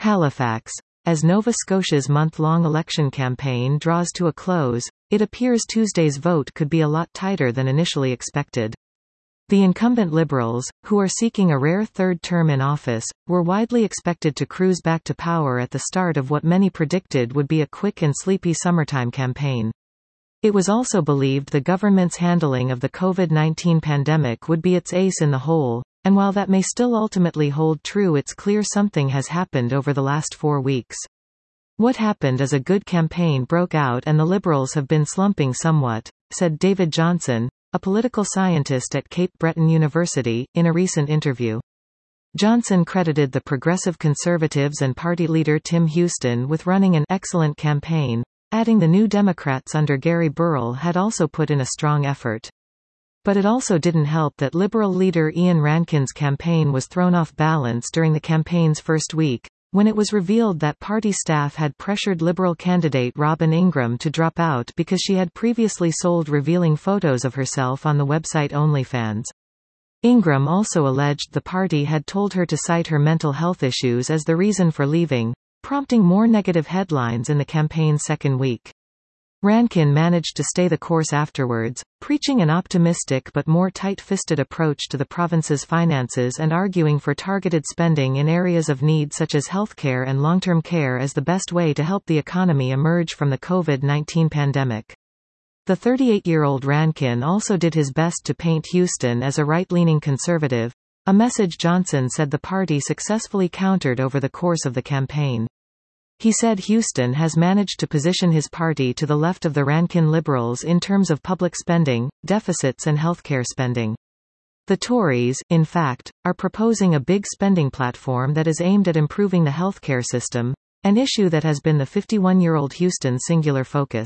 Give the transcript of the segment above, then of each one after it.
Halifax. As Nova Scotia's month-long election campaign draws to a close, it appears Tuesday's vote could be a lot tighter than initially expected. The incumbent Liberals, who are seeking a rare third term in office, were widely expected to cruise back to power at the start of what many predicted would be a quick and sleepy summertime campaign. It was also believed the government's handling of the COVID-19 pandemic would be its ace in the hole, and while that may still ultimately hold true, it's clear something has happened over the last 4 weeks. What happened is a good campaign broke out and the Liberals have been slumping somewhat, said David Johnson, a political scientist at Cape Breton University, in a recent interview. Johnson credited the Progressive Conservatives and party leader Tim Houston with running an excellent campaign, adding the New Democrats under Gary Burrell had also put in a strong effort. But it also didn't help that Liberal leader Ian Rankin's campaign was thrown off balance during the campaign's first week, when it was revealed that party staff had pressured Liberal candidate Robin Ingram to drop out because she had previously sold revealing photos of herself on the website OnlyFans. Ingram also alleged the party had told her to cite her mental health issues as the reason for leaving, prompting more negative headlines in the campaign's second week. Rankin managed to stay the course afterwards, preaching an optimistic but more tight-fisted approach to the province's finances and arguing for targeted spending in areas of need such as healthcare and long-term care as the best way to help the economy emerge from the COVID-19 pandemic. The 38-year-old Rankin also did his best to paint Houston as a right-leaning conservative, a message Johnson said the party successfully countered over the course of the campaign. He said Houston has managed to position his party to the left of the Rankin Liberals in terms of public spending, deficits and healthcare spending. The Tories, in fact, are proposing a big spending platform that is aimed at improving the healthcare system, an issue that has been the 51-year-old Houston's singular focus.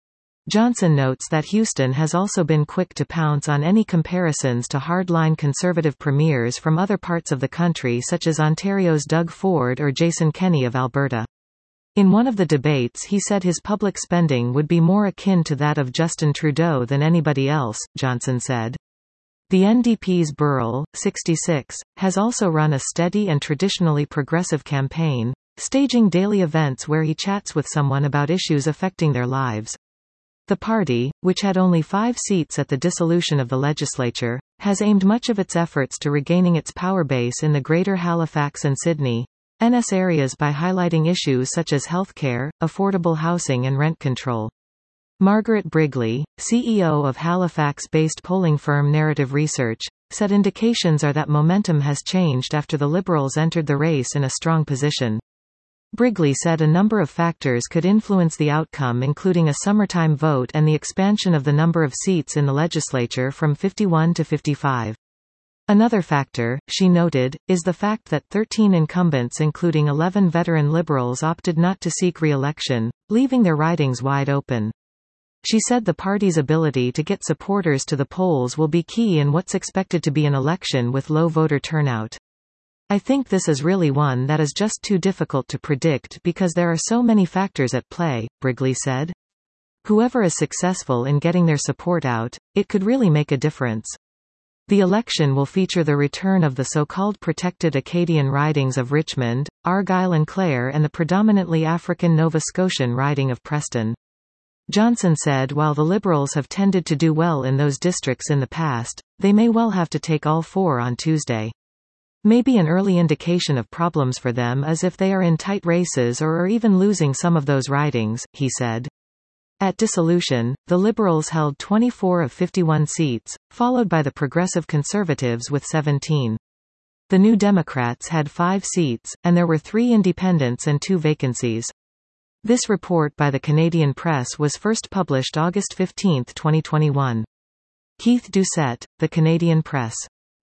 Johnson notes that Houston has also been quick to pounce on any comparisons to hardline conservative premiers from other parts of the country such as Ontario's Doug Ford or Jason Kenney of Alberta. In one of the debates he said his public spending would be more akin to that of Justin Trudeau than anybody else, Johnson said. The NDP's Burrell, 66, has also run a steady and traditionally progressive campaign, staging daily events where he chats with someone about issues affecting their lives. The party, which had only 5 seats at the dissolution of the legislature, has aimed much of its efforts to regaining its power base in the Greater Halifax and Sydney, NS areas by highlighting issues such as healthcare, affordable housing and rent control. Margaret Brigley, CEO of Halifax-based polling firm Narrative Research, said indications are that momentum has changed after the Liberals entered the race in a strong position. Brigley said a number of factors could influence the outcome, including a summertime vote and the expansion of the number of seats in the legislature from 51 to 55. Another factor, she noted, is the fact that 13 incumbents including 11 veteran Liberals opted not to seek re-election, leaving their ridings wide open. She said the party's ability to get supporters to the polls will be key in what's expected to be an election with low voter turnout. I think this is really one that is just too difficult to predict because there are so many factors at play, Brigley said. Whoever is successful in getting their support out, it could really make a difference. The election will feature the return of the so-called protected Acadian ridings of Richmond, Argyll and Clare and the predominantly African Nova Scotian riding of Preston. Johnson said while the Liberals have tended to do well in those districts in the past, they may well have to take all 4 on Tuesday. Maybe an early indication of problems for them is if they are in tight races or are even losing some of those ridings, he said. At dissolution, the Liberals held 24 of 51 seats, followed by the Progressive Conservatives with 17. The New Democrats had 5 seats, and there were 3 independents and 2 vacancies. This report by the Canadian Press was first published August 15, 2021. Keith Doucette, The Canadian Press.